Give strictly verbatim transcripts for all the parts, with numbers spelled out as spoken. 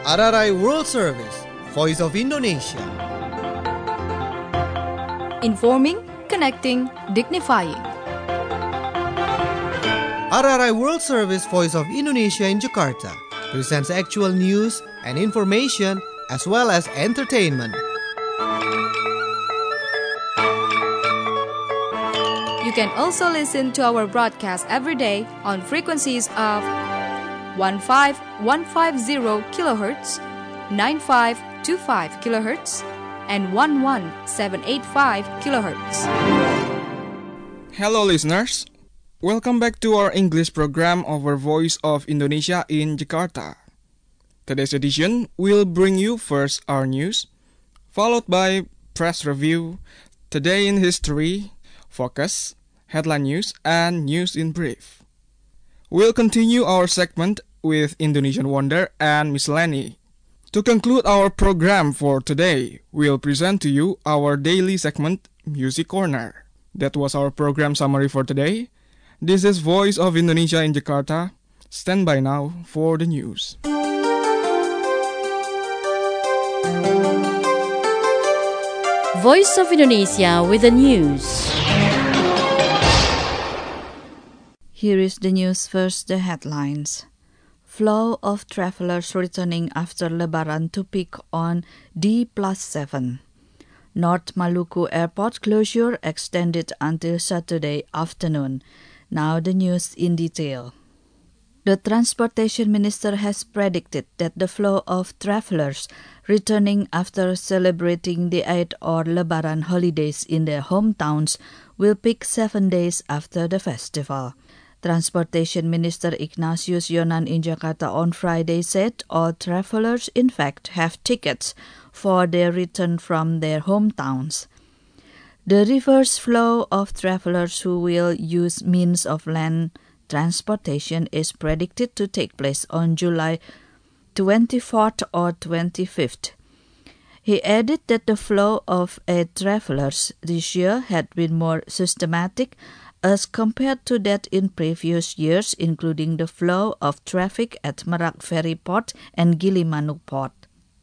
R R I World Service, Voice of Indonesia. Informing, connecting, dignifying. R R I World Service, Voice of Indonesia in Jakarta presents actual news and information as well as entertainment. You can also listen to our broadcast every day on frequencies of fifteen fifty kilohertz, ninety-five twenty-five kilohertz, and eleven seven eighty-five kilohertz. Hello listeners, welcome back to our English program of our Voice of Indonesia in Jakarta. Today's edition will bring you first our news, followed by press review, Today in History, Focus, Headline News, and News in Brief. We'll continue our segment with Indonesian Wonder and Miscellany. To conclude our program for today, we'll present to you our daily segment, Music Corner. That was our program summary for today. This is Voice of Indonesia in Jakarta. Stand by now for the news. Voice of Indonesia with the news. Here is the news first, the headlines. Flow of travelers returning after Lebaran to peak on D plus seven. North Maluku Airport closure extended until Saturday afternoon. Now the news in detail. The Transportation Minister has predicted that the flow of travelers returning after celebrating the Eid or Lebaran holidays in their hometowns will peak seven days after the festival. Transportation Minister Ignatius Yonan in Jakarta on Friday said all travelers in fact have tickets for their return from their hometowns. The reverse flow of travelers who will use means of land transportation is predicted to take place on July twenty-fourth or twenty-fifth. He added that the flow of air travelers this year had been more systematic as compared to that in previous years, including the flow of traffic at Merak Ferry Port and Gilimanuk Port.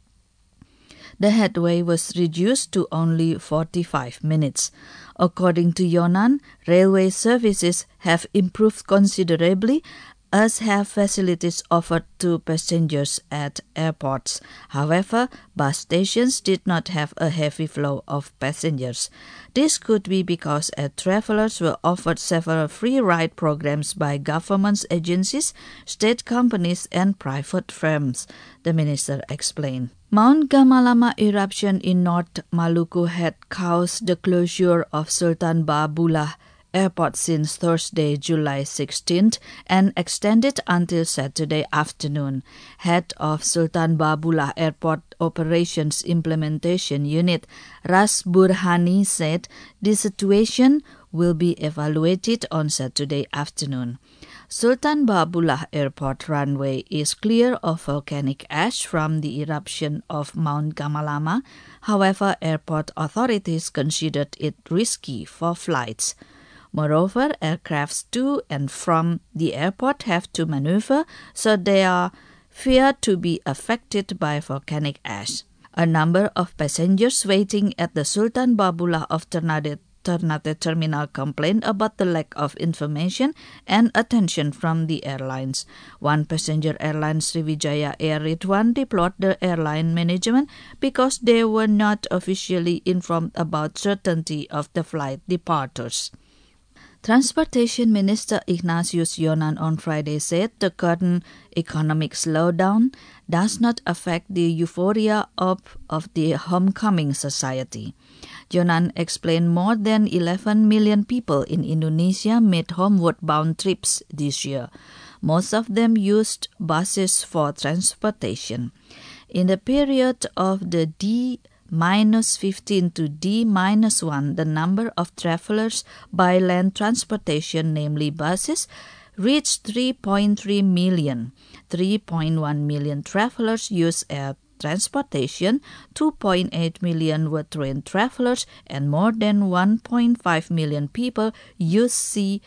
The headway was reduced to only forty-five minutes. According to Yonan, railway services have improved considerably, as have facilities offered to passengers at airports. However, bus stations did not have a heavy flow of passengers. This could be because air travelers were offered several free ride programs by government agencies, state companies, and private firms, the minister explained. Mount Gamalama eruption in North Maluku had caused the closure of Sultan Baabullah Airport since Thursday, July sixteenth, and extended until Saturday afternoon. Head of Sultan Baabullah Airport Operations Implementation Unit, Ras Burhani, said the situation will be evaluated on Saturday afternoon. Sultan Baabullah Airport runway is clear of volcanic ash from the eruption of Mount Gamalama. However, airport authorities considered it risky for flights. Moreover, aircrafts to and from the airport have to maneuver, so they are feared to be affected by volcanic ash. A number of passengers waiting at the Sultan Baabullah of Ternate, Ternate terminal complained about the lack of information and attention from the airlines. One passenger airline, Sriwijaya Air Ridwan, deplored the airline management because they were not officially informed about certainty of the flight departures. Transportation Minister Ignatius Yonan on Friday said the current economic slowdown does not affect the euphoria of, of the homecoming society. Yonan explained more than eleven million people in Indonesia made homeward-bound trips this year. Most of them used buses for transportation. In the period of the D minus fifteen to D minus one, the number of travelers by land transportation, namely buses, reached three point three million. three point one million travelers use air transportation, two point eight million were train travelers, and more than one point five million people use sea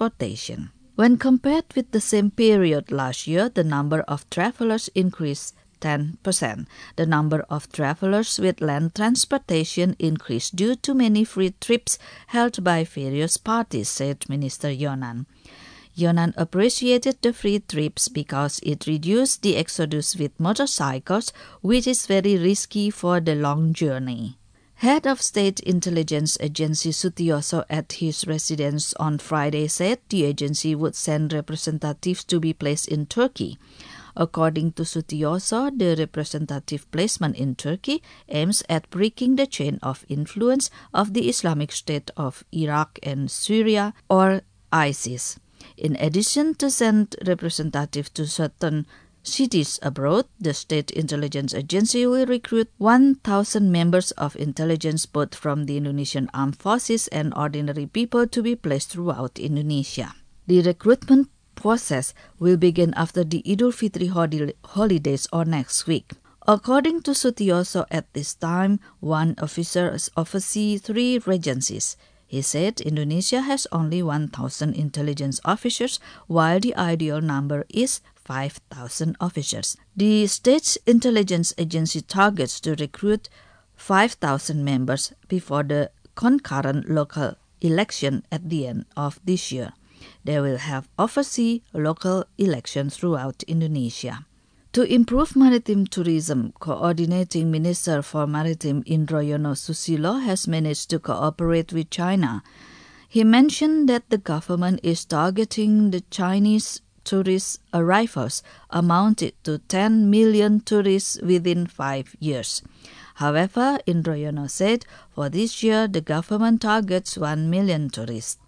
transportation. When compared with the same period last year, the number of travelers increased ten percent. The number of travelers with land transportation increased due to many free trips held by various parties, said Minister Yonan. Yonan appreciated the free trips because it reduced the exodus with motorcycles, which is very risky for the long journey. Head of State Intelligence Agency Sutioso at his residence on Friday said the agency would send representatives to be placed in Turkey. According to Sutioso, the representative placement in Turkey aims at breaking the chain of influence of the Islamic State of Iraq and Syria, or ISIS. In addition to send representatives to certain cities abroad, the State Intelligence Agency will recruit one thousand members of intelligence both from the Indonesian Armed Forces and ordinary people to be placed throughout Indonesia. The recruitment process will begin after the Idul Fitri holidays or next week. According to Sutioso, at this time, one officer oversees three regencies. He said Indonesia has only one thousand intelligence officers, while the ideal number is five thousand officers. The State's Intelligence Agency targets to recruit five thousand members before the concurrent local election at the end of this year. They will have oversee local elections throughout Indonesia. To improve maritime tourism, Coordinating Minister for Maritime Indroyono Susilo has managed to cooperate with China. He mentioned that the government is targeting the Chinese tourist arrivals amounted to ten million tourists within five years. However, Indroyono said for this year the government targets one million tourists.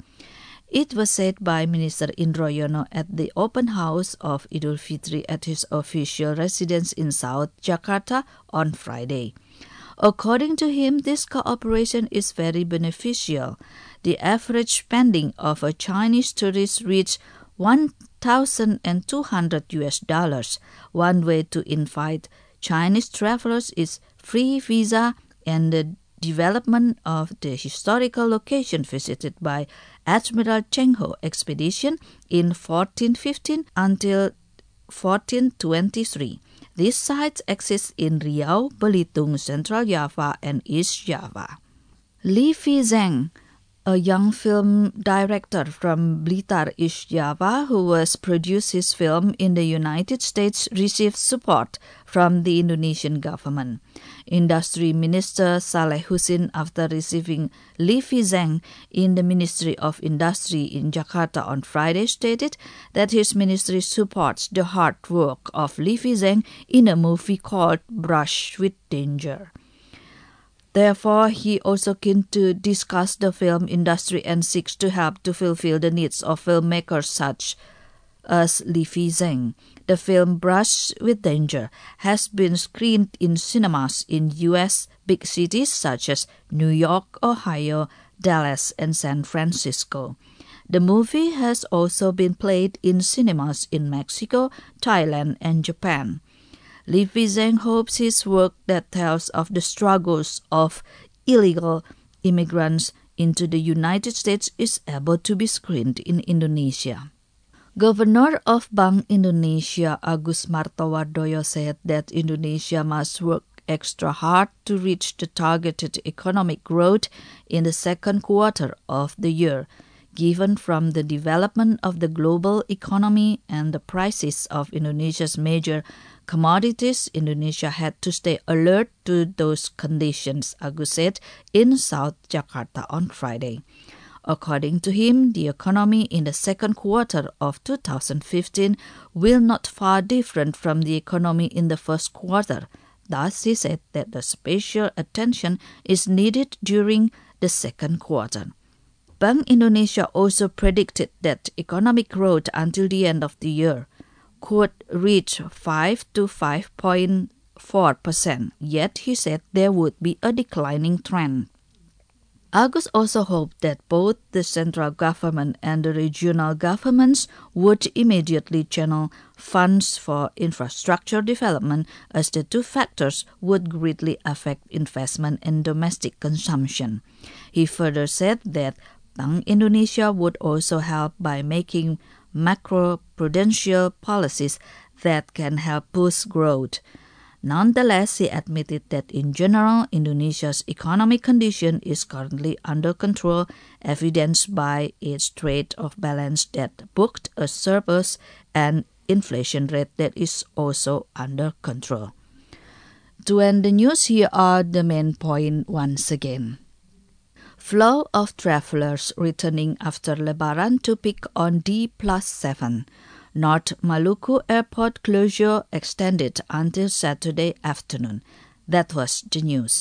It was said by Minister Indroyono at the open house of Idul Fitri at his official residence in South Jakarta on Friday. According to him, this cooperation is very beneficial. The average spending of a Chinese tourist reached one thousand two hundred U S dollars. One way to invite Chinese travelers is free visa and the development of the historical location visited by Admiral Cheng Ho expedition in fourteen fifteen until fourteen twenty-three. These sites exist in Riau, Belitung, Central Java, and East Java. Lee Fee Zeng, a young film director from Blitar, East Java, who has produced his film in the United States, received support from the Indonesian government. Industry Minister Saleh Husin, after receiving Lee Fee Zeng in the Ministry of Industry in Jakarta on Friday, stated that his ministry supports the hard work of Lee Fee Zeng in a movie called Brush with Danger. Therefore, he also keen to discuss the film industry and seeks to help to fulfill the needs of filmmakers such as Lee Fee Zeng. The film Brush with Danger has been screened in cinemas in U S big cities such as New York, Ohio, Dallas, and San Francisco. The movie has also been played in cinemas in Mexico, Thailand, and Japan. Lee Fee Zeng hopes his work that tells of the struggles of illegal immigrants into the United States is able to be screened in Indonesia. Governor of Bank Indonesia Agus Martowardoyo said that Indonesia must work extra hard to reach the targeted economic growth in the second quarter of the year, given from the development of the global economy and the prices of Indonesia's major commodities. Indonesia had to stay alert to those conditions, Agus said in South Jakarta on Friday. According to him, the economy in the second quarter of two thousand fifteen will not far different from the economy in the first quarter. Thus, he said that the special attention is needed during the second quarter. Bank Indonesia also predicted that economic growth until the end of the year could reach five to five point four percent, yet he said there would be a declining trend. Agus also hoped that both the central government and the regional governments would immediately channel funds for infrastructure development, as the two factors would greatly affect investment and domestic consumption. He further said that Bank Indonesia would also help by making macro-prudential policies that can help boost growth. Nonetheless, he admitted that in general, Indonesia's economic condition is currently under control, evidenced by its trade of balance that booked a surplus and inflation rate that is also under control. To end the news, here are the main points once again. Flow of travelers returning after Lebaran to peak on D plus seven. North Maluku Airport closure extended until Saturday afternoon. That was the news.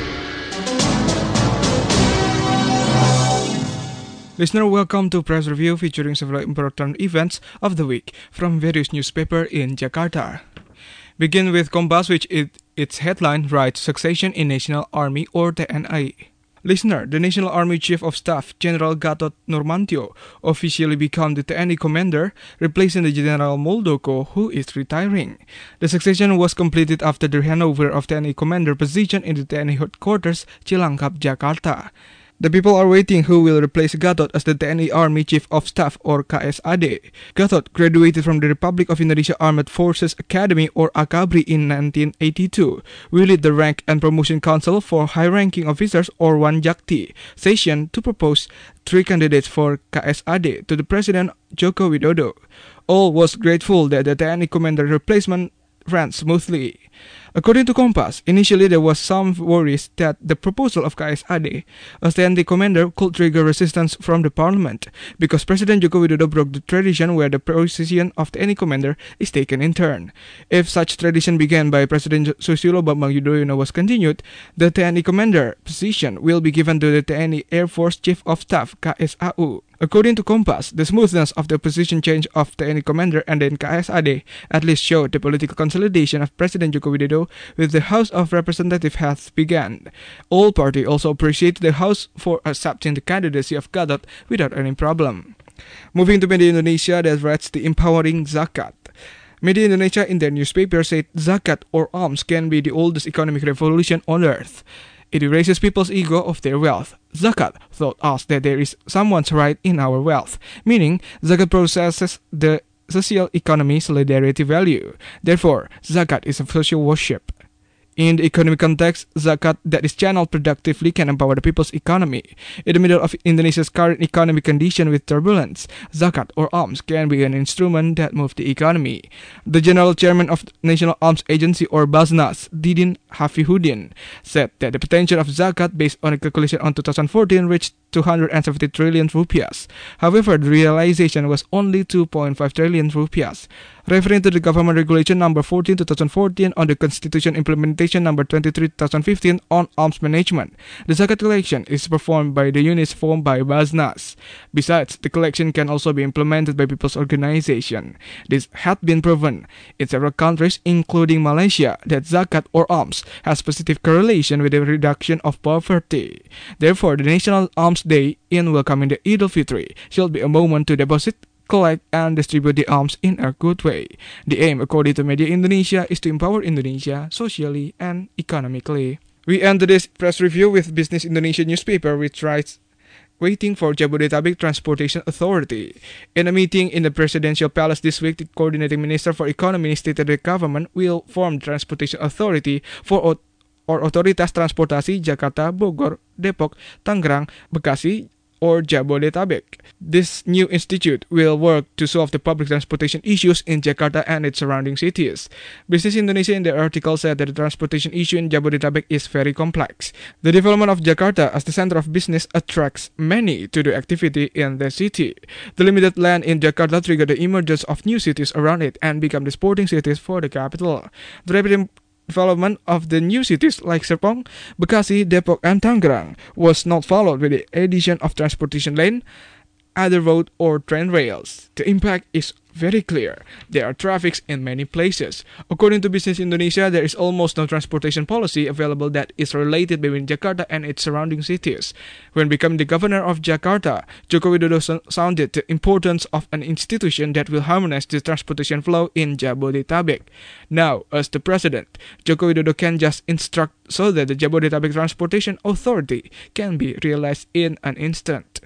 Listener, welcome to Press Review featuring several important events of the week from various newspapers in Jakarta. Begin with Kompas, which it, its headline writes Succession in National Army or T N I. Listener, the National Army Chief of Staff, General Gatot Nurmantio, officially became the T N I commander, replacing the General Muldoko, who is retiring. The succession was completed after the handover of T N I commander position in the T N I headquarters, Cilangkap, Jakarta. The people are waiting who will replace Gatot as the T N I Army Chief of Staff or K S A D. Gatot graduated from the Republic of Indonesia Armed Forces Academy or AKABRI in nineteen eighty-two. We lead the Rank and Promotion Council for High-Ranking Officers or Wanjakti session to propose three candidates for K S A D to the President Joko Widodo. All was grateful that the T N I commander replacement ran smoothly. According to Kompas, initially there was some worries that the proposal of K S A D as T N I commander could trigger resistance from the parliament because President Joko Widodo broke the tradition where the position of T N I commander is taken in turn. If such tradition began by President Susilo Bambang Yudhoyono was continued, the T N I commander position will be given to the T N I Air Force Chief of Staff K S A U. According to Kompas, the smoothness of the position change of T N I commander and then K S A D at least showed the political consolidation of President Joko Widodo with the House of Representatives has begun. All parties also appreciate the House for accepting the candidacy of Gatot without any problem. Moving to Media Indonesia that writes the empowering zakat. Media Indonesia in their newspaper said zakat or alms can be the oldest economic revolution on earth. It erases people's ego of their wealth. Zakat taught us that there is someone's right in our wealth, meaning zakat processes the social economy solidarity value. Therefore, zakat is a social worship. In the economic context, zakat that is channeled productively can empower the people's economy. In the middle of Indonesia's current economic condition with turbulence, zakat or alms can be an instrument that moves the economy. The General Chairman of the National Alms Agency or Basnas, Didin Hafihuddin, said that the potential of zakat based on a calculation on two thousand fourteen reached two hundred seventy trillion rupiahs. However, the realization was only two point five trillion rupiahs. Referring to the Government Regulation Number fourteen twenty fourteen on the Constitution Implementation Number twenty-three twenty fifteen on Alms Management, the zakat collection is performed by the units formed by Basnas. Besides, the collection can also be implemented by people's organization. This had been proven in several countries, including Malaysia, that zakat or alms has positive correlation with the reduction of poverty. Therefore, the National Alms Day in welcoming the Eid al-Fitr should be a moment to deposit, collect, and distribute the alms in a good way. The aim, according to Media Indonesia, is to empower Indonesia socially and economically. We end today's press review with Business Indonesia newspaper, which writes, waiting for Jabodetabek Transportation Authority. In a meeting in the Presidential Palace this week, the Coordinating Minister for Economy stated the government will form the Transportation Authority for or Otoritas Transportasi Jakarta, Bogor, Depok, Tangerang, Bekasi, or Jabodetabek. This new institute will work to solve the public transportation issues in Jakarta and its surrounding cities. Business Indonesia in the article said that the transportation issue in Jabodetabek is very complex. The development of Jakarta as the center of business attracts many to the activity in the city. The limited land in Jakarta triggered the emergence of new cities around it and become the sporting cities for the capital. The rapid development of the new cities like Serpong, Bekasi, Depok, and Tangerang was not followed with the addition of transportation lane, other road or train rails. The impact is very clear. There are traffics in many places. According to Business Indonesia, there is almost no transportation policy available that is related between Jakarta and its surrounding cities. When becoming the governor of Jakarta, Joko Widodo sounded the importance of an institution that will harmonize the transportation flow in Jabodetabek. Now, as the president, Joko Widodo can just instruct so that the Jabodetabek Transportation Authority can be realized in an instant.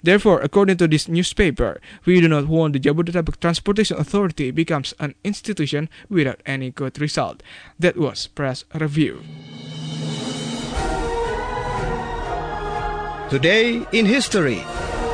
Therefore, according to this newspaper, we do not want the Jabodetabek Transportation Authority becomes an institution without any good result. That was Press Review. Today in History.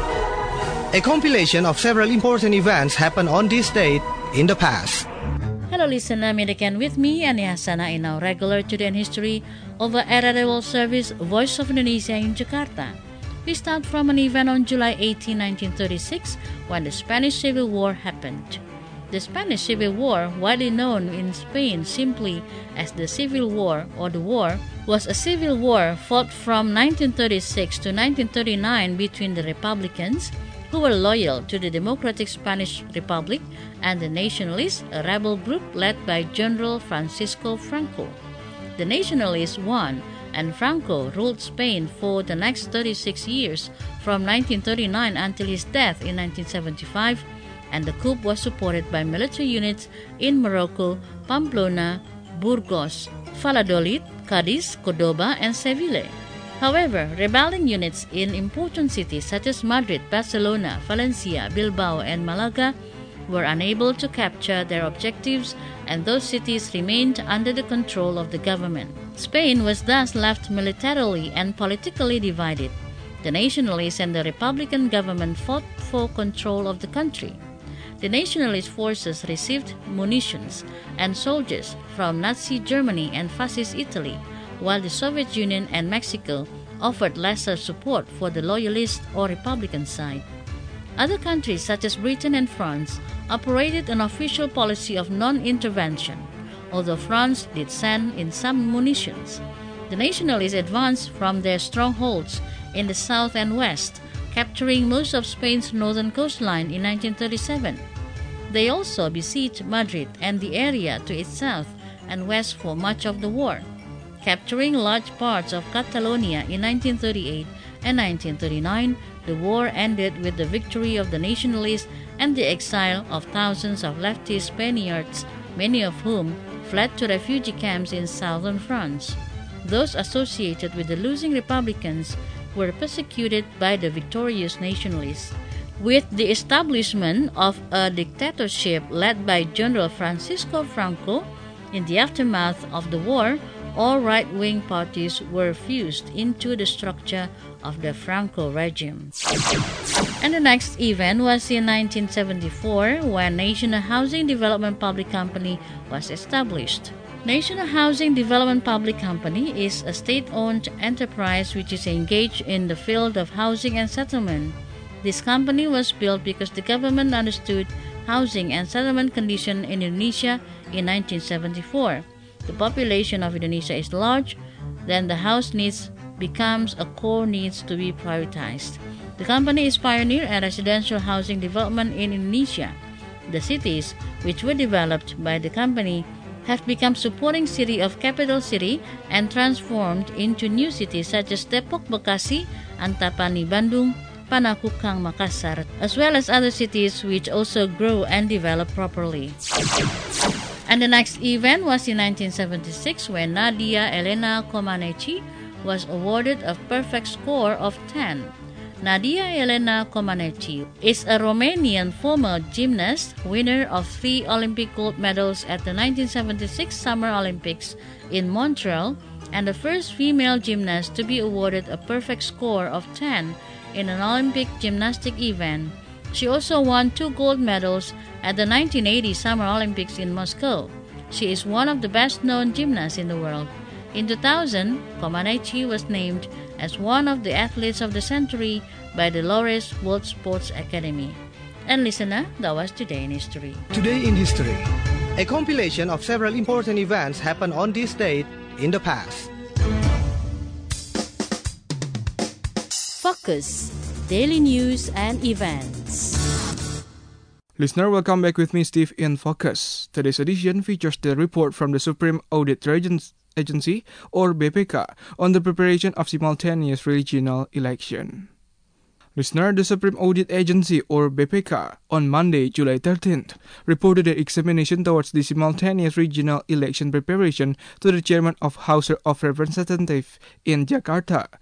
A compilation of several important events happened on this date in the past. Hello listener, meet again with me, Ani Hasana, in our regular Today in History over R R A World Service Voice of Indonesia in Jakarta. We start from an event on July eighteenth, nineteen thirty-six, when the Spanish Civil War happened. The Spanish Civil War, widely known in Spain simply as the Civil War or the War, was a civil war fought from nineteen thirty-six to nineteen thirty-nine between the Republicans, who were loyal to the Democratic Spanish Republic, and the Nationalists, a rebel group led by General Francisco Franco. The Nationalists won, and Franco ruled Spain for the next thirty-six years, from nineteen thirty-nine until his death in nineteen seventy-five, and the coup was supported by military units in Morocco, Pamplona, Burgos, Valladolid, Cadiz, Cordoba, and Seville. However, rebelling units in important cities such as Madrid, Barcelona, Valencia, Bilbao, and Malaga were unable to capture their objectives, and those cities remained under the control of the government. Spain was thus left militarily and politically divided. The Nationalists and the Republican government fought for control of the country. The Nationalist forces received munitions and soldiers from Nazi Germany and Fascist Italy, while the Soviet Union and Mexico offered lesser support for the Loyalist or Republican side. Other countries such as Britain and France operated an official policy of non-intervention, although France did send in some munitions. The Nationalists advanced from their strongholds in the south and west, capturing most of Spain's northern coastline in nineteen thirty-seven. They also besieged Madrid and the area to its south and west for much of the war, capturing large parts of Catalonia in nineteen thirty-eight and nineteen thirty-nine. The war ended with the victory of the Nationalists and the exile of thousands of leftist Spaniards, many of whom fled to refugee camps in southern France. Those associated with the losing Republicans were persecuted by the victorious Nationalists. With the establishment of a dictatorship led by General Francisco Franco, in the aftermath of the war, all right-wing parties were fused into the structure of the Franco regime. And the next event was in nineteen seventy-four, when National Housing Development Public Company was established. National Housing Development Public Company is a state-owned enterprise which is engaged in the field of housing and settlement. This company was built because the government understood housing and settlement conditions in Indonesia in nineteen seventy-four. The population of Indonesia is large, then the house needs becomes a core needs to be prioritized. The company is pioneer in residential housing development in Indonesia. The cities which were developed by the company have become supporting city of capital city and transformed into new cities such as Depok, Bekasi, Antapani, Bandung, Panakukang, Makassar, as well as other cities which also grow and develop properly. And the next event was in nineteen seventy-six, when Nadia Elena Comaneci was awarded a perfect score of ten. Nadia Elena Comaneci is a Romanian former gymnast, winner of three Olympic gold medals at the nineteen seventy-six Summer Olympics in Montreal, and the first female gymnast to be awarded a perfect score of ten in an Olympic gymnastic event. She also won two gold medals at the nineteen eighty Summer Olympics in Moscow. She is one of the best-known gymnasts in the world. In two thousand, Comaneci was named as one of the athletes of the century by the Laureus World Sports Academy. And listener, that was Today in History. Today in History. A compilation of several important events happened on this date in the past. Focus, daily news and events. Listener, welcome back with me, Steve, in Focus. Today's edition features the report from the Supreme Audit Agency, or B P K, on the preparation of simultaneous regional election. Listener, the Supreme Audit Agency, or B P K, on Monday, July thirteenth, reported their examination towards the simultaneous regional election preparation to the Chairman of House of Representatives in Jakarta.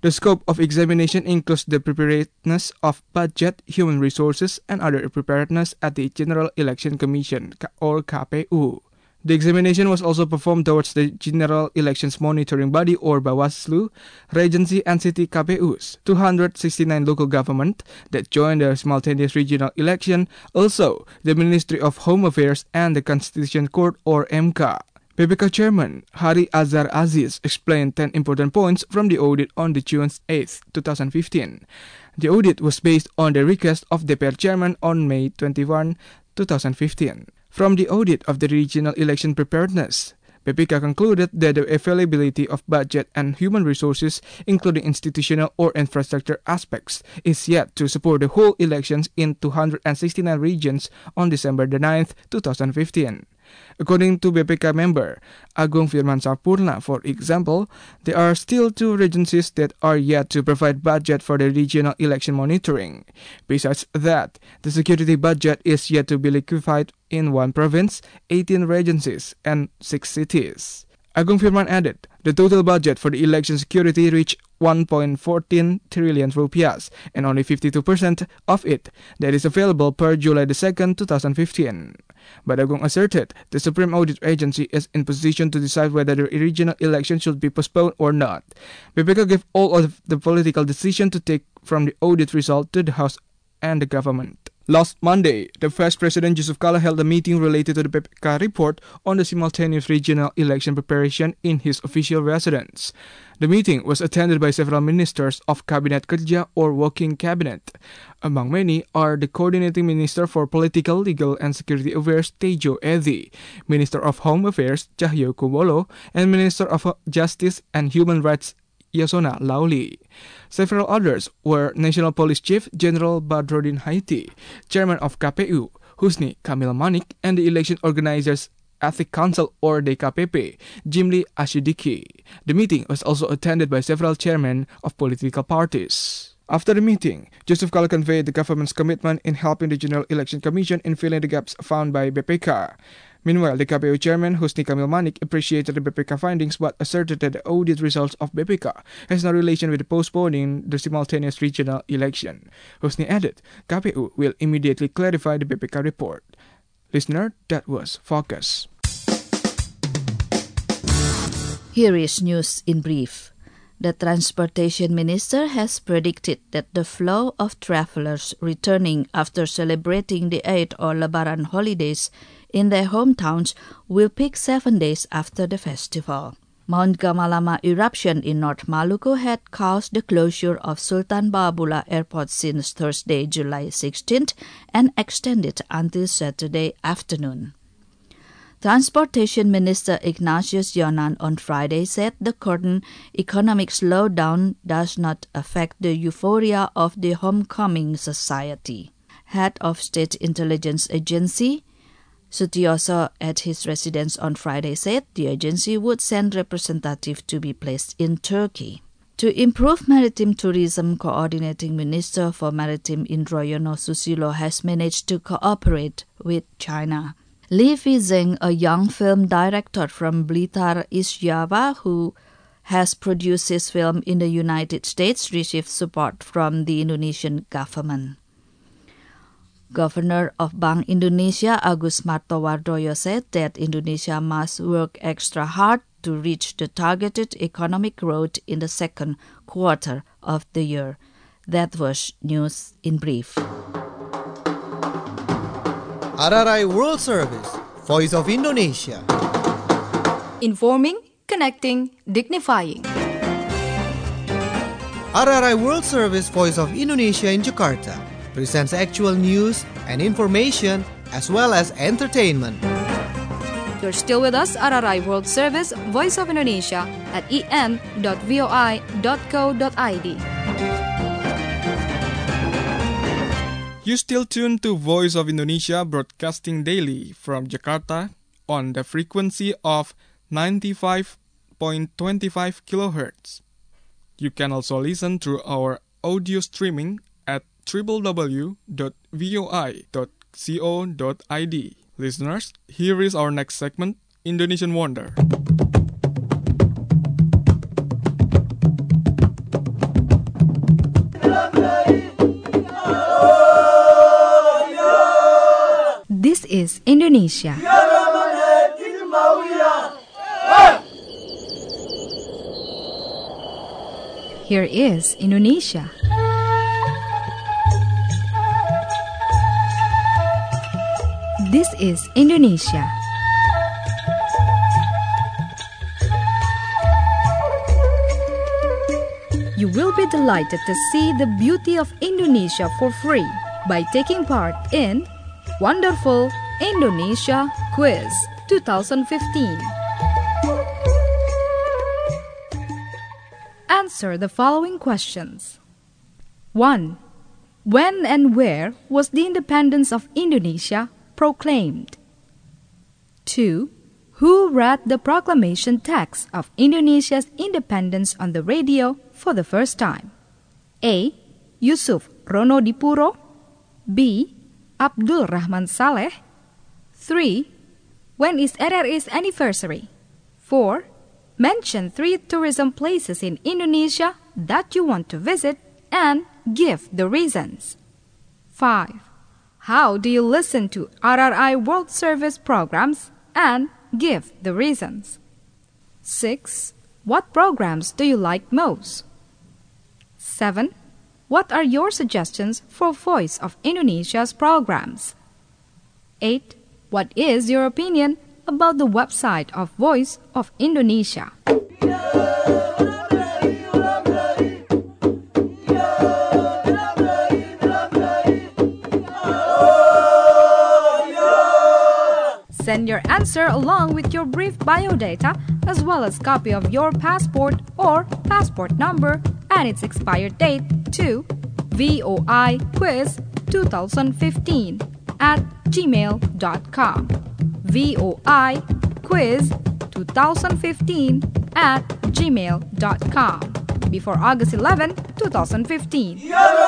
The scope of examination includes the preparedness of budget, human resources, and other preparedness at the General Election Commission, or K P U. The examination was also performed towards the General Elections Monitoring Body, or Bawaslu, Regency and City K P Us, two hundred sixty-nine local government that joined the simultaneous regional election, also the Ministry of Home Affairs and the Constitution Court, or M K. B P K Chairman Hari Azhar Aziz explained ten important points from the audit on the June eighth, twenty fifteen. The audit was based on the request of D P R Chairman on May twenty-first, twenty fifteen. From the audit of the regional election preparedness, B P K concluded that the availability of budget and human resources, including institutional or infrastructure aspects, is yet to support the whole elections in two hundred sixty-nine regions on December ninth, twenty fifteen. According to B P K member Agung Firman Sapurna, for example, there are still two regencies that are yet to provide budget for the regional election monitoring. Besides that, the security budget is yet to be liquefied in one province, eighteen regencies, and six cities. Agung Firman added, the total budget for the election security reached one point one four trillion rupiah, and only fifty-two percent of it that is available per July second, twenty fifteen. But Agung asserted the Supreme Audit Agency is in position to decide whether the regional election should be postponed or not. B P K gave all of the political decision to take from the audit result to the House and the government. Last Monday, the Vice President Yusuf Kala held a meeting related to the B P K report on the simultaneous regional election preparation in his official residence. The meeting was attended by several ministers of Kabinet Kerja or Working Cabinet. Among many are the Coordinating Minister for Political, Legal and Security Affairs Tejo Edy, Minister of Home Affairs Cahyo Kumolo, and Minister of Justice and Human Rights Yasona Lauli. Several others were National Police Chief General Badrodin Haiti, Chairman of K P U, Husni Kamil Manik, and the Election Organizers Ethics Council, or D K P P, Jimli Ashidiki. The meeting was also attended by several chairmen of political parties. After the meeting, Yusuf Kala conveyed the government's commitment in helping the General Election Commission in filling the gaps found by B P K. Meanwhile, the K P U chairman Husni Kamil Manik appreciated the B P K findings but asserted that the audit results of B P K has no relation with postponing the simultaneous regional election. Husni added, K P U will immediately clarify the B P K report. Listener, that was Focus. Here is news in brief. The Transportation Minister has predicted that the flow of travelers returning after celebrating the Eid or Lebaran holidays in their hometowns will peak seven days after the festival. Mount Gamalama eruption in North Maluku had caused the closure of Sultan Baabullah Airport since Thursday, July sixteenth, and extended until Saturday afternoon. Transportation Minister Ignatius Jonan on Friday said the current economic slowdown does not affect the euphoria of the homecoming society. Head of State Intelligence Agency Sutioso at his residence on Friday said the agency would send representatives to be placed in Turkey. To improve maritime tourism, Coordinating Minister for Maritime Indroyono Susilo has managed to cooperate with China. Lee Fizeng, a young film director from Blitar, East Java, who has produced his film in the United States, received support from the Indonesian government. Governor of Bank Indonesia Agus Martowardoyo said that Indonesia must work extra hard to reach the targeted economic growth in the second quarter of the year. That was news in brief. R R I World Service, Voice of Indonesia. Informing, connecting, dignifying. R R I World Service, Voice of Indonesia in Jakarta presents actual news and information as well as entertainment. You're still with us at R R I World Service, Voice of Indonesia at e m dot voi dot co dot i d. You still tuned to Voice of Indonesia broadcasting daily from Jakarta on the frequency of ninety-five point two five kilohertz. You can also listen through our audio streaming at w w w dot voi dot co dot i d. Listeners, here is our next segment, Indonesian Wonder. is Indonesia. Here is Indonesia. This is Indonesia. You will be delighted to see the beauty of Indonesia for free by taking part in Wonderful Indonesia Quiz twenty fifteen. Answer the following questions. one. When and where was the independence of Indonesia proclaimed? two. Who read the proclamation text of Indonesia's independence on the radio for the first time? A. Yusuf Ronodipuro. B. Abdul Rahman Saleh. three. When is R R I's anniversary? four. Mention three tourism places in Indonesia that you want to visit and give the reasons. five. How do you listen to R R I World Service programs and give the reasons? six. What programs do you like most? seven. What are your suggestions for Voice of Indonesia's programs? eight. What is your opinion about the website of Voice of Indonesia? Send your answer along with your brief biodata as well as copy of your passport or passport number and its expired date to voiquiz twenty fifteen at gmail dot com. voiquiz twenty fifteen at gmail dot com before August eleventh, twenty fifteen.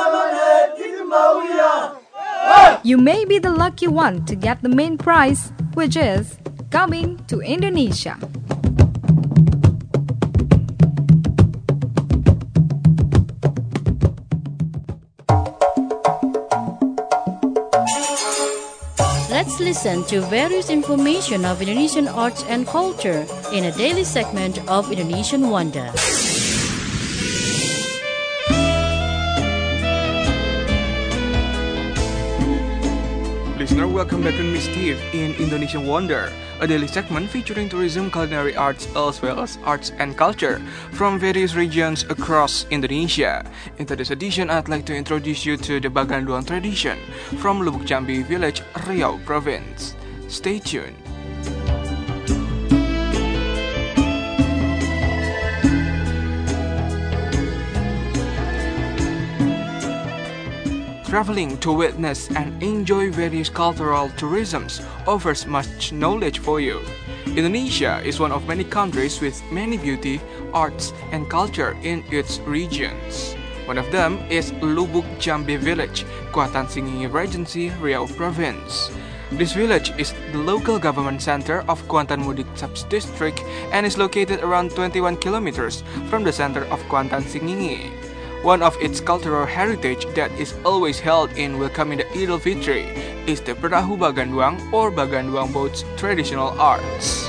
You may be the lucky one to get the main prize, which is coming to Indonesia. Let's listen to various information of Indonesian arts and culture in a daily segment of Indonesian Wonder. Listener, welcome back to Miss Steve in Indonesian Wonder, a daily segment featuring tourism, culinary arts, as well as arts and culture from various regions across Indonesia. In today's edition, I'd like to introduce you to the Baganduang tradition from Lubuk Jambi village, Riau province. Stay tuned. Traveling to witness and enjoy various cultural tourisms offers much knowledge for you. Indonesia is one of many countries with many beauty, arts, and culture in its regions. One of them is Lubuk Jambi village, Kuantan Singingi Regency, Riau province. This village is the local government center of Kuantan Mudik Subdistrict and is located around twenty-one kilometers from the center of Kuantan Singingi. One of its cultural heritage that is always held in welcoming the Idul Fitri is the Perahu Baganduang or Baganduang boats traditional arts.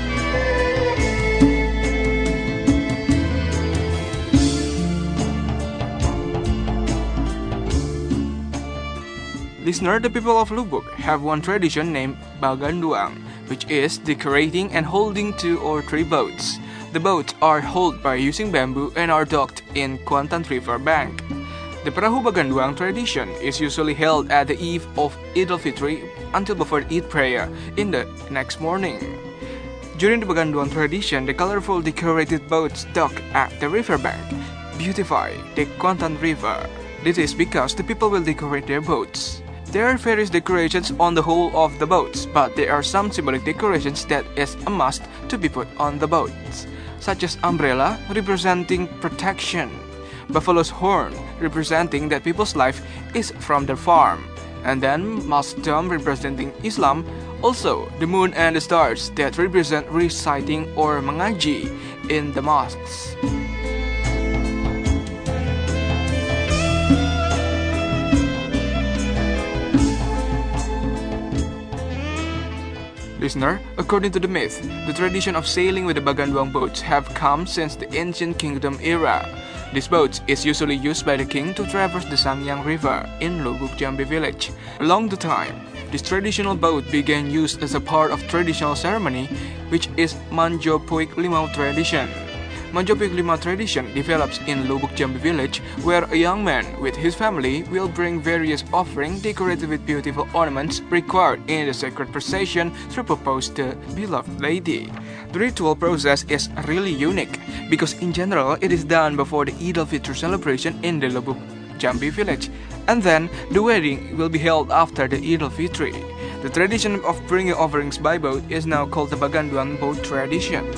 Listener, the people of Lubuk have one tradition named Baganduang, which is decorating and holding two or three boats. The boats are hauled by using bamboo and are docked in Kuantan River bank. The Perahu Baganduang tradition is usually held at the eve of Idul Fitri until before Eid prayer in the next morning. During the Baganduang tradition, the colorful decorated boats dock at the river bank, beautify the Kuantan River. This is because the people will decorate their boats. There are various decorations on the whole of the boats, but there are some symbolic decorations that is a must to be put on the boats, such as umbrella representing protection, buffalo's horn representing that people's life is from their farm, and then mosque dome representing Islam, also the moon and the stars that represent reciting or mengaji in the mosques. Listener, according to the myth, the tradition of sailing with the Baganduang boats have come since the ancient kingdom era. This boat is usually used by the king to traverse the Samyang River in Lubuk Jambi village. Along the time, this traditional boat began used as a part of traditional ceremony, which is Manjo Puik Limau tradition. Manjo Puik Limau tradition develops in Lubuk Jambi village, where a young man with his family will bring various offerings decorated with beautiful ornaments required in the sacred procession to propose the beloved lady. The ritual process is really unique because in general it is done before the Eid al-Fitr celebration in the Lubuk Jambi village, and then the wedding will be held after the Eid al-Fitr. The tradition of bringing offerings by boat is now called the Baganduang boat tradition.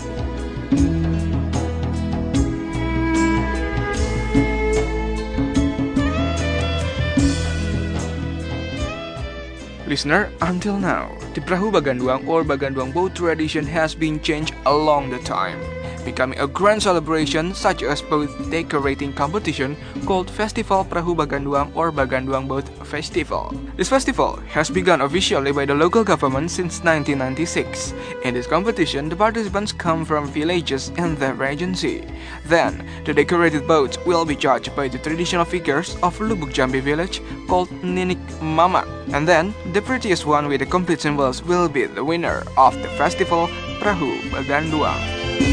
Listener, until now, the Prahu Baganduang or Baganduang boat tradition has been changed along the time, becoming a grand celebration such as boat decorating competition called Festival Prahu Baganduang or Baganduang Boat Festival. This festival has begun officially by the local government since nineteen ninety-six. In this competition, the participants come from villages in the regency. Then, the decorated boats will be judged by the traditional figures of Lubuk Jambi village called Ninik Mama. And then, the prettiest one with the complete symbols will be the winner of the festival Prahu Baganduang.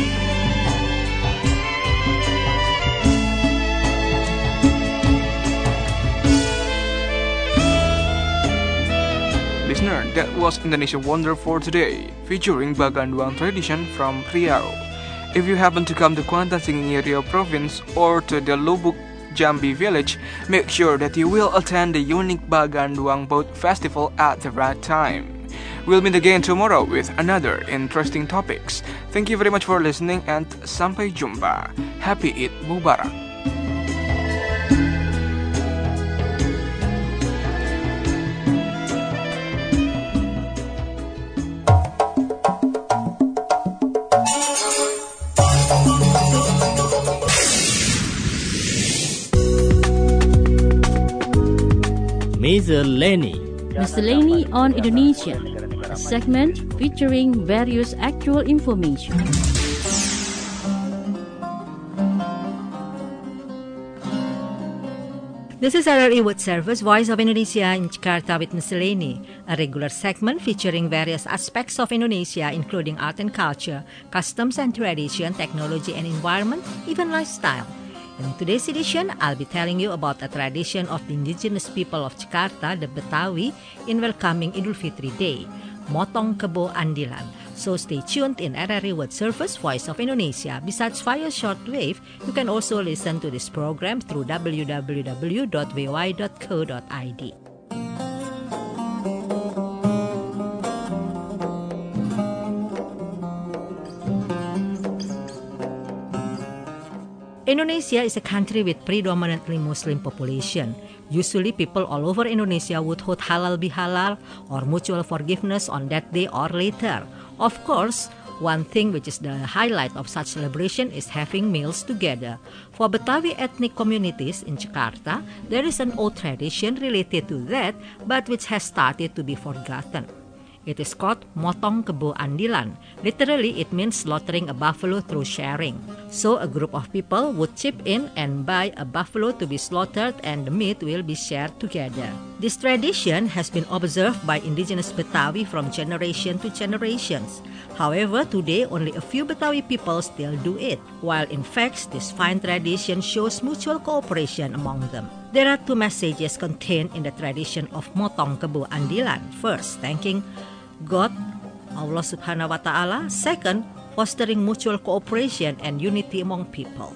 Listener, that was Indonesia Wonder for today, featuring Baganduang tradition from Riau. If you happen to come to Kuantan Singing Riau province or to the Lubuk Jambi village, make sure that you will attend the unique Baganduang Boat Festival at the right time. We'll meet again tomorrow with another interesting topics. Thank you very much for listening and sampai jumpa. Happy Eid Mubarak. Miscellany. Miscellany on Indonesia, a segment featuring various actual information. This is R R E World Service, Voice of Indonesia in Jakarta with Miscellany, a regular segment featuring various aspects of Indonesia, including art and culture, customs and tradition, technology and environment, even lifestyle. In today's edition, I'll be telling you about a tradition of the indigenous people of Jakarta, the Betawi, in welcoming Idul Fitri Day, Motong Kebo Andilan. So stay tuned in R R E World Service, Voice of Indonesia. Besides via shortwave, you can also listen to this program through w w w dot v o i dot co dot i d. Indonesia is a country with predominantly Muslim population. Usually people all over Indonesia would hold halal bihalal or mutual forgiveness on that day or later. Of course, one thing which is the highlight of such celebration is having meals together. For Betawi ethnic communities in Jakarta, there is an old tradition related to that, but which has started to be forgotten. It is called Motong Kebo Andilan. Literally, it means slaughtering a buffalo through sharing. So, a group of people would chip in and buy a buffalo to be slaughtered and the meat will be shared together. This tradition has been observed by indigenous Betawi from generation to generations. However, today only a few Betawi people still do it, while in fact this fine tradition shows mutual cooperation among them. There are two messages contained in the tradition of Motong Kebo Andilan. First, thanking God, Allah Subhanahu wa Ta'ala. Second, fostering mutual cooperation and unity among people.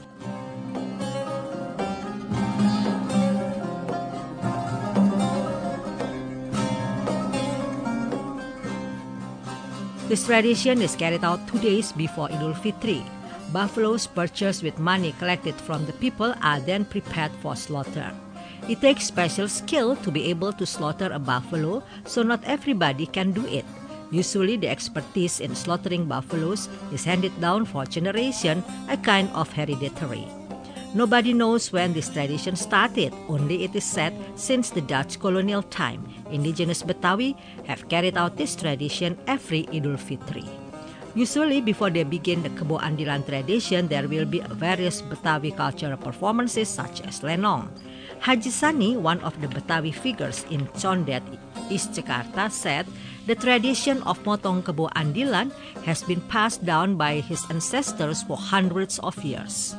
This tradition is carried out two days before Idul Fitri. Buffaloes purchased with money collected from the people are then prepared for slaughter. It takes special skill to be able to slaughter a buffalo, so not everybody can do it. Usually, the expertise in slaughtering buffaloes is handed down for generation, a kind of hereditary. Nobody knows when this tradition started, only it is said since the Dutch colonial time, indigenous Betawi have carried out this tradition every Idul Fitri. Usually, before they begin the Kebo Andilan tradition, there will be various Betawi cultural performances such as Lenong. Haji Sani, one of the Betawi figures in Condet, East Jakarta, said the tradition of Motong Kebo Andilan has been passed down by his ancestors for hundreds of years.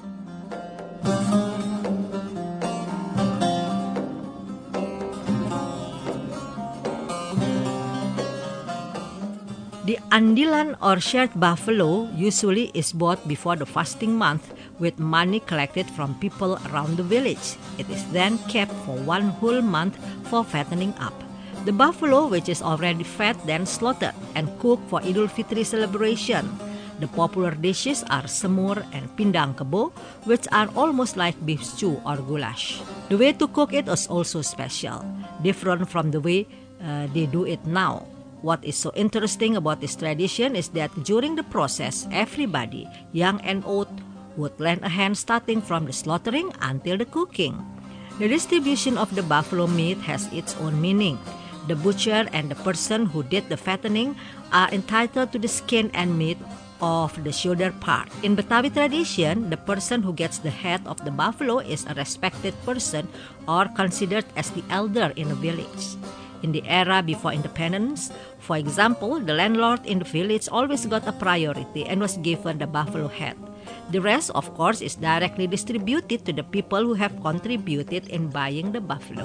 The Andilan or shared buffalo usually is bought before the fasting month with money collected from people around the village. It is then kept for one whole month for fattening up. The buffalo, which is already fat, then slaughtered and cooked for Idul Fitri celebration. The popular dishes are semur and pindang kebo, which are almost like beef stew or goulash. The way to cook it is also special, different from the way uh, they do it now. What is so interesting about this tradition is that during the process, everybody, young and old, would lend a hand starting from the slaughtering until the cooking. The distribution of the buffalo meat has its own meaning. The butcher and the person who did the fattening are entitled to the skin and meat of the shoulder part. In Betawi tradition, the person who gets the head of the buffalo is a respected person or considered as the elder in a village. In the era before independence, for example, the landlord in the village always got a priority and was given the buffalo head. The rest, of course, is directly distributed to the people who have contributed in buying the buffalo.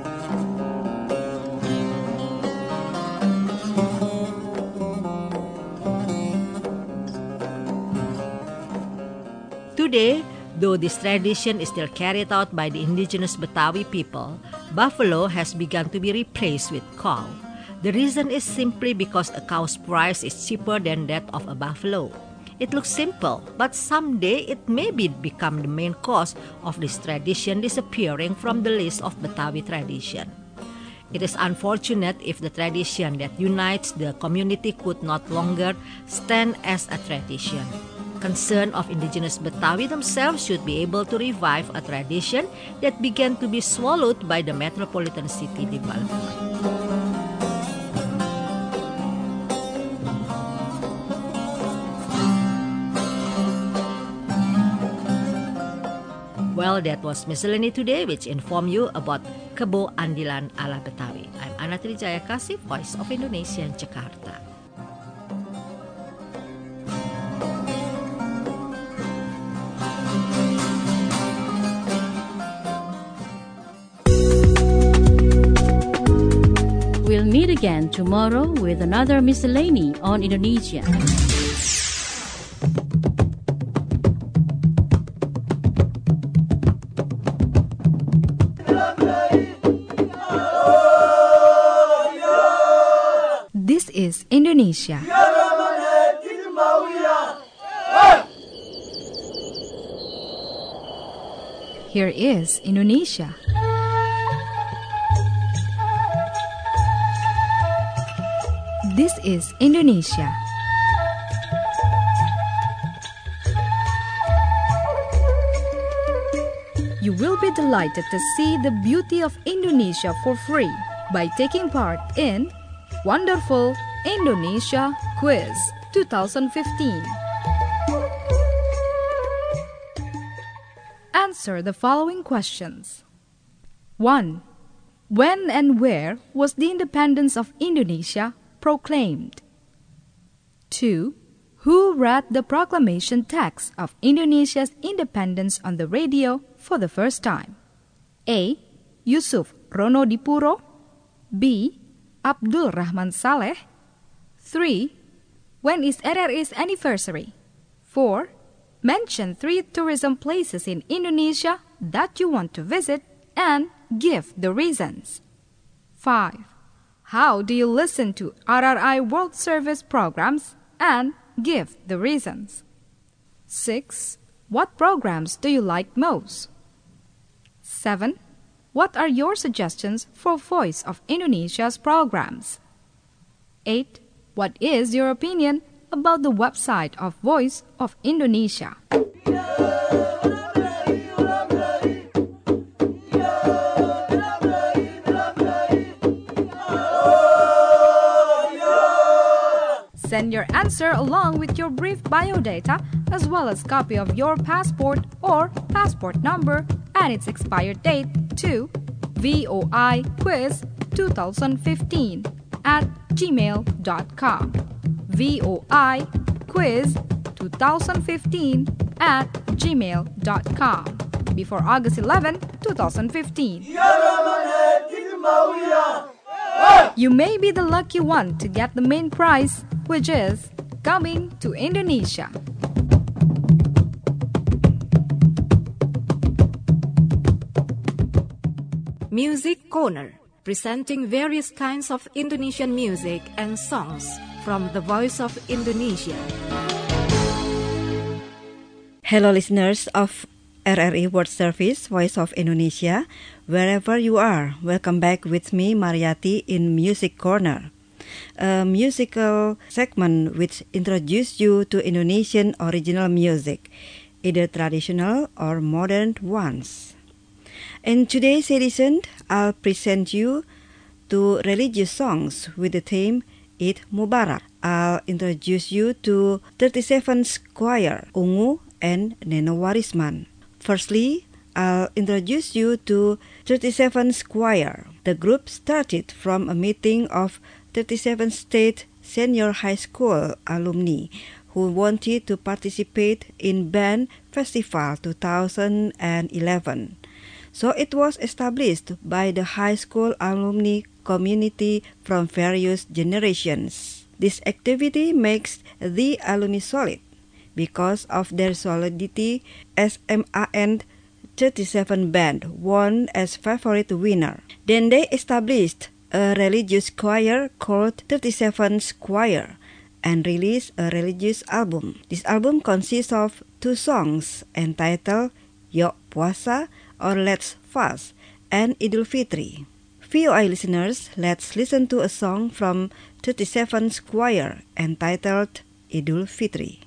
Today, though this tradition is still carried out by the indigenous Betawi people, buffalo has begun to be replaced with cow. The reason is simply because a cow's price is cheaper than that of a buffalo. It looks simple, but someday it may be become the main cause of this tradition disappearing from the list of Betawi tradition. It is unfortunate if the tradition that unites the community could not longer stand as a tradition. Concern of indigenous Betawi themselves should be able to revive a tradition that began to be swallowed by the metropolitan city development. Well, that was Miscellany today, which informed you about Kebo Andilan ala Betawi. I'm Ana Trijaya Kasih, Voice of Indonesia in Jakarta. We'll meet again tomorrow with another Miscellany on Indonesia. This is Indonesia. Here is Indonesia. This is Indonesia. You will be delighted to see the beauty of Indonesia for free by taking part in Wonderful Indonesia Quiz twenty fifteen. Answer the following questions. one. When and where was the independence of Indonesia proclaimed? two. Who read the proclamation text of Indonesia's independence on the radio for the first time? A. Yusuf Ronodipuro. B. Abdul Rahman Saleh. three. When is R R I's anniversary? four. Mention three tourism places in Indonesia that you want to visit and give the reasons. five. How do you listen to R R I World Service programs and give the reasons? six. What programs do you like most? seven. What are your suggestions for Voice of Indonesia's programs? eight. What is your opinion about the website of Voice of Indonesia? Send your answer along with your brief biodata as well as copy of your passport or passport number and its expired date to voiquiz twenty fifteen at gmail dot com. voiquiz twenty fifteen at gmail dot com before August eleventh, twenty fifteen. You may be the lucky one to get the main prize, which is coming to Indonesia. Music Corner, presenting various kinds of Indonesian music and songs from the Voice of Indonesia. Hello listeners of R R I World Service, Voice of Indonesia, wherever you are. Welcome back with me, Mariati, in Music Corner, a musical segment which introduces you to Indonesian original music, either traditional or modern ones. In today's edition, I'll present you to religious songs with the theme Eid Mubarak. I'll introduce you to thirty-seven Choir, Ungu and Neno Warisman. Firstly, I'll introduce you to thirty-seven Choir. The group started from a meeting of thirty-seven State Senior High School alumni who wanted to participate in Band Festival twenty eleven. So it was established by the high school alumni community from various generations. This activity makes the alumni solid. Because of their solidity, S M A N thirty-seven Band won as favorite winner. Then they established a religious choir called thirty-seven Choir and released a religious album. This album consists of two songs entitled Yok Puasa or Let's Fast and Idul Fitri. V O I listeners, let's listen to a song from thirty-seven Choir entitled Idul Fitri.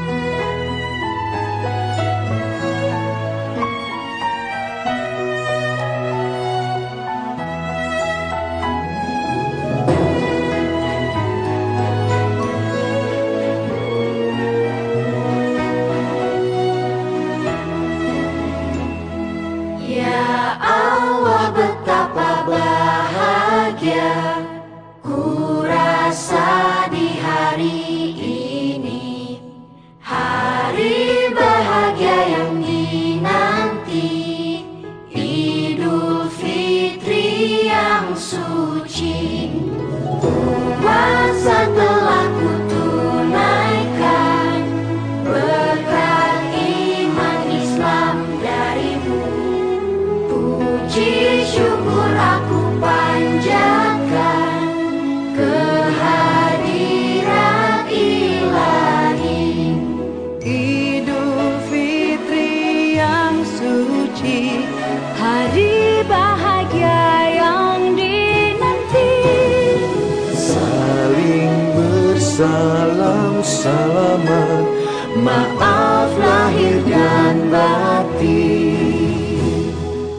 Salam-salaman, maaf lahir dan batin.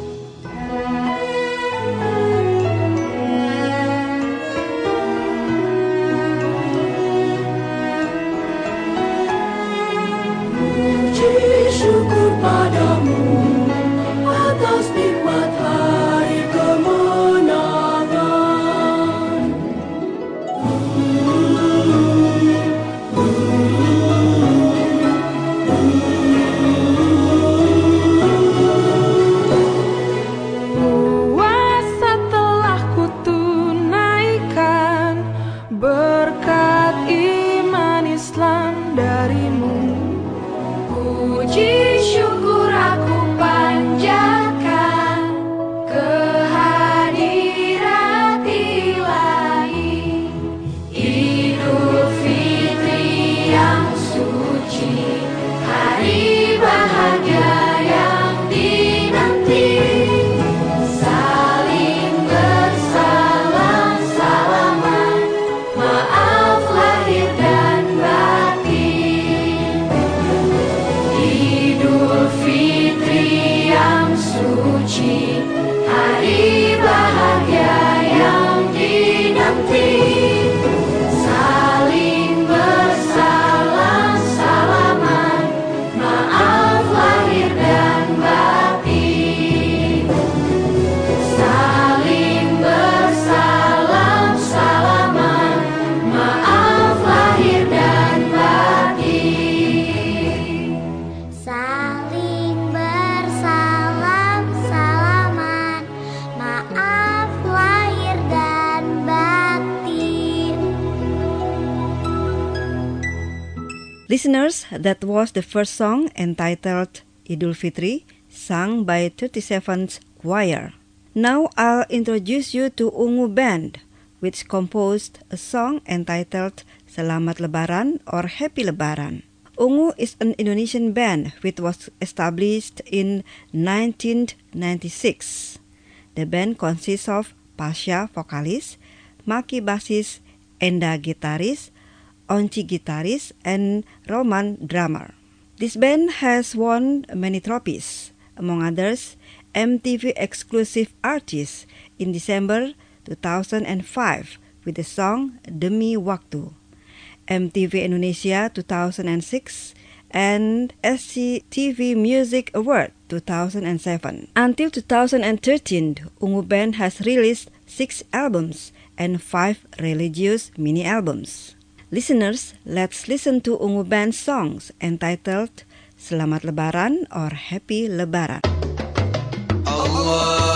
Puji syukur padamu atas nikmat hari kemenangan. Ooh. Listeners, that was the first song entitled Idul Fitri, sung by thirty-seventh Choir. Now I'll introduce you to Ungu Band, which composed a song entitled Selamat Lebaran or Happy Lebaran. Ungu is an Indonesian band which was established in nineteen ninety-six. The band consists of Pasha vokalis, Maki basis, Enda gitaris, Onci gitaris, and Roman drummer. This band has won many trophies, among others M T V Exclusive Artist in December two thousand five with the song Demi Waktu, M T V Indonesia two thousand six, and S C T V Music Award two thousand seven. Until two thousand thirteen, Ungu Band has released six albums and five religious mini-albums. Listeners, let's listen to Ungu Band's songs entitled Selamat Lebaran or Happy Lebaran. Allah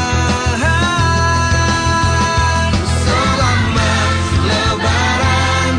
Lebaran,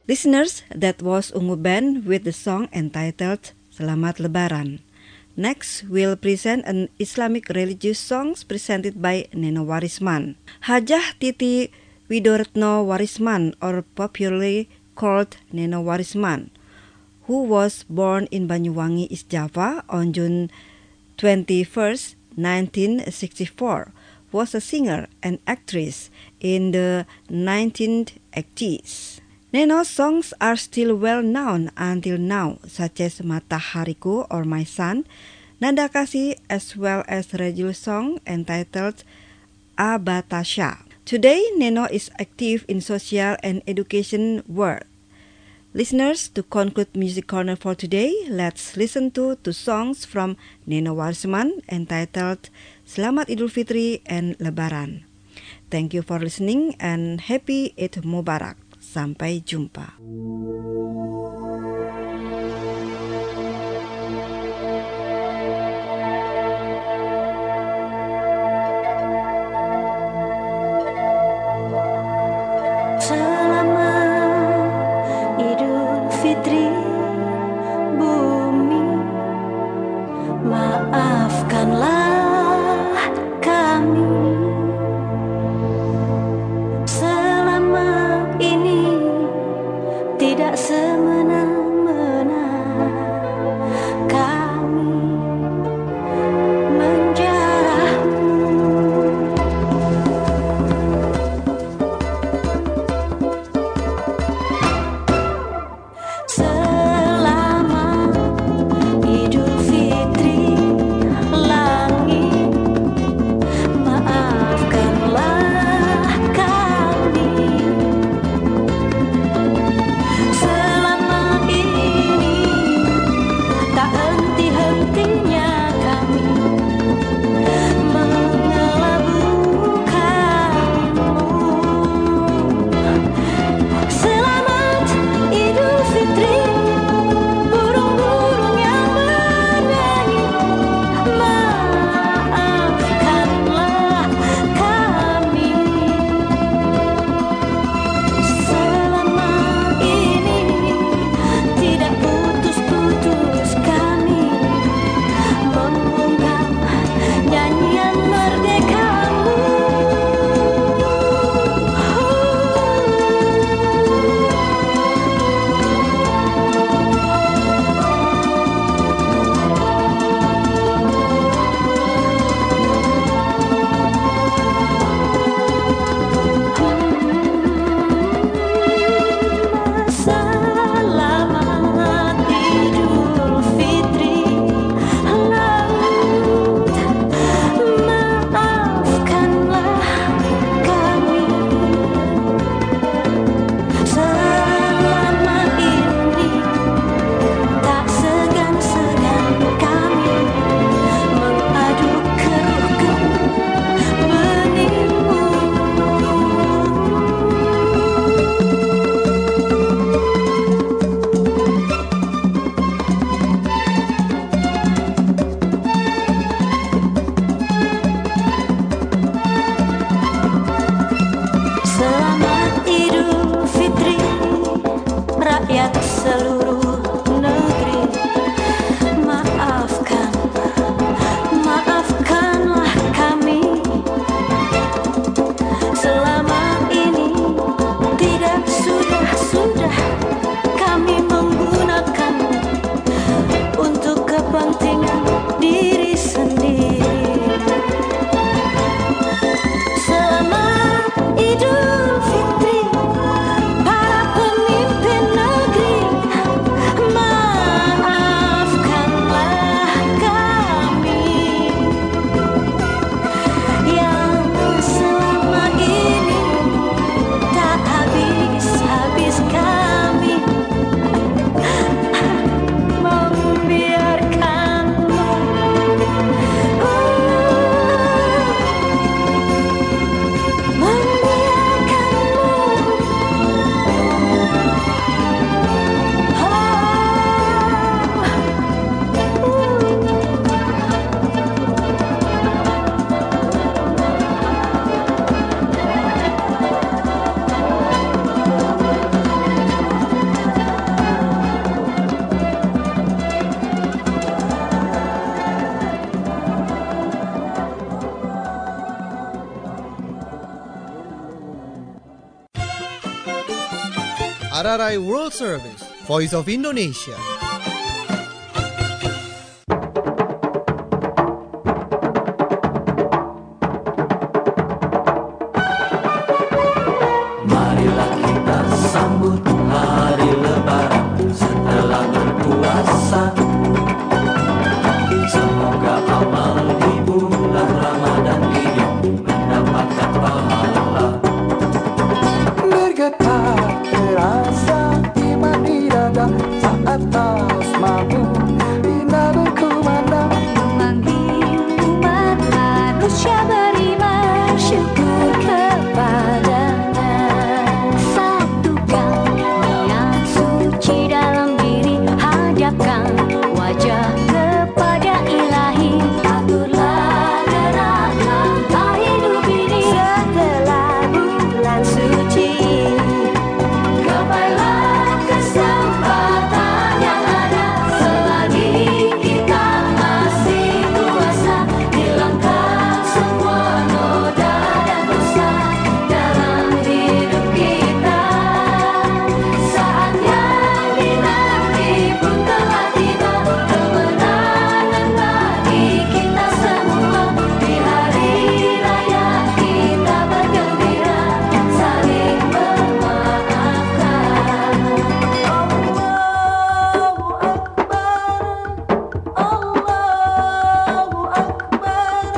Listeners, that was Ungu Band with the song entitled Selamat Lebaran. Next, we'll present an Islamic religious songs presented by Neno Warisman. Hajah Titi Widoretno Warisman, or popularly called Neno Warisman, who was born in Banyuwangi, East Java on June twenty-first, nineteen sixty-four, was a singer and actress in the nineteen eighties. Neno's songs are still well known until now, such as Matahariku or My Son, Nada Kasih, as well as religious song entitled Abatasha. Today, Neno is active in social and education work. Listeners, to conclude Music Corner for today, let's listen to two songs from Neno Warisman entitled Selamat Idul Fitri and Lebaran. Thank you for listening and happy Eid Mubarak. Sampai jumpa. Selamat R R I World Service, Voice of Indonesia. Marilah kita sambut hari Lebaran setelah berpuasa. Semoga amal di bulan Ramadan ini mendapatkan pahala. Bergetar terasa iman di dada saat taus mampu indah berkumandang. Memanggil umat manusia beriman syukur kepadanya. Satukan niat suci dalam diri, hadapkan wajah kepada Ilahi. Aturlah gerak langkah hidup ini setelah bulan suci. Gapailah kesempatan yang ada selagi kita masih kuasa. Hilangkan semua noda dan dosa dalam hidup kita. Saat yang dinanti pun telah tiba, kemenangan bagi kita semua. Di hari raya kita bergembira, saling memaafkan. Allahu Akbar, Allahu Akbar,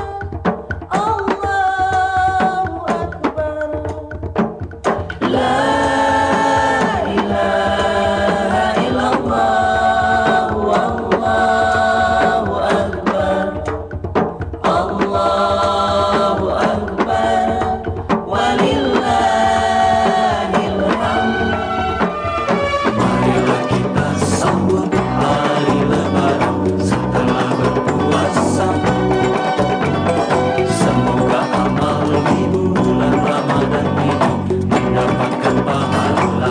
Allahu Akbar. La ilaha illallah, Allahu Akbar, Allahu Akbar, walillahil hamd. Marilah kita sambut hari Lebaran setelah berpuasa. Semoga amal di bulan Ramadan ini mendapatkan pahala.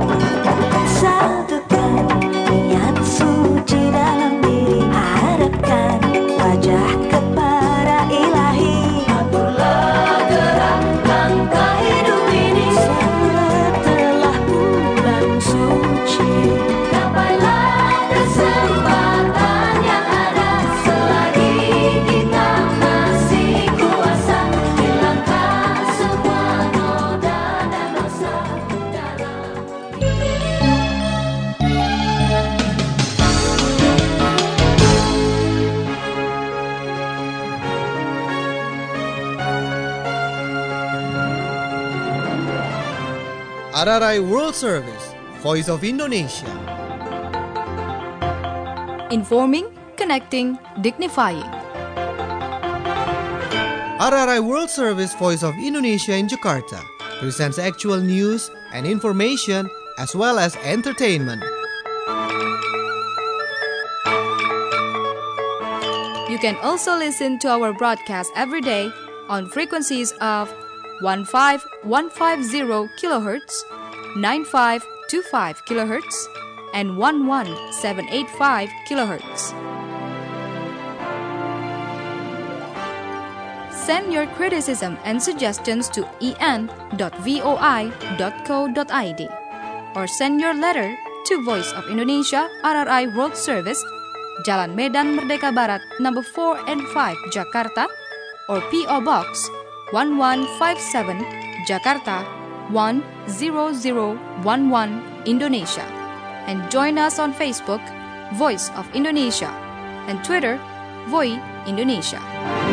Satukan niat suci dalam diri, hadapkan wajah kepada Ilahi. Aturlah gerak langkah hidup ini setelah bulan suci. Gapailah kesempatan yang ada selagi kita masih kuasa. Hilangkan semua noda dan dosa dalam R R I World Service, Voice of Indonesia. Informing, connecting, dignifying. R R I World Service, Voice of Indonesia in Jakarta presents actual news and information as well as entertainment. You can also listen to our broadcast every day on frequencies of fifteen fifty kilohertz, ninety-five twenty-five kilohertz, and eleven seven eighty-five kilohertz. Send your criticism and suggestions to e n dot voi dot co dot i d or send your letter to Voice of Indonesia R R I World Service, Jalan Medan Merdeka Barat, number four and five, Jakarta, or P O Box one one five seven, Jakarta one zero zero one one, Indonesia. And join us on Facebook, Voice of Indonesia, and Twitter, Voi Indonesia.